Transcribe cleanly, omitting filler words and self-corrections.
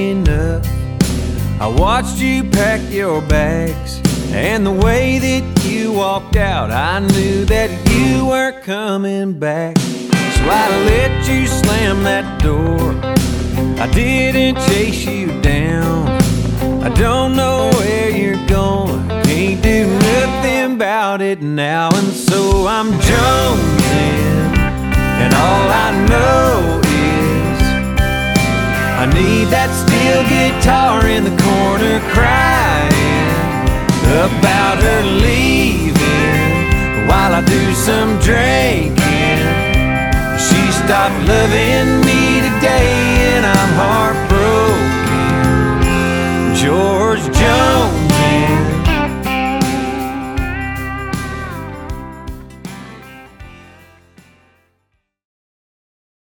enough. I watched you pack your bags, and the way that you walked out, I knew that you weren't coming back. So I let you slam that door. I didn't chase you down. I don't know where you're going, can't do nothing about it now. And so I'm jonesing, and all I know is I need that steel guitar in the corner crying about her leaving while I do some drinking. She stopped loving me today and I'm heartbroken. George Jones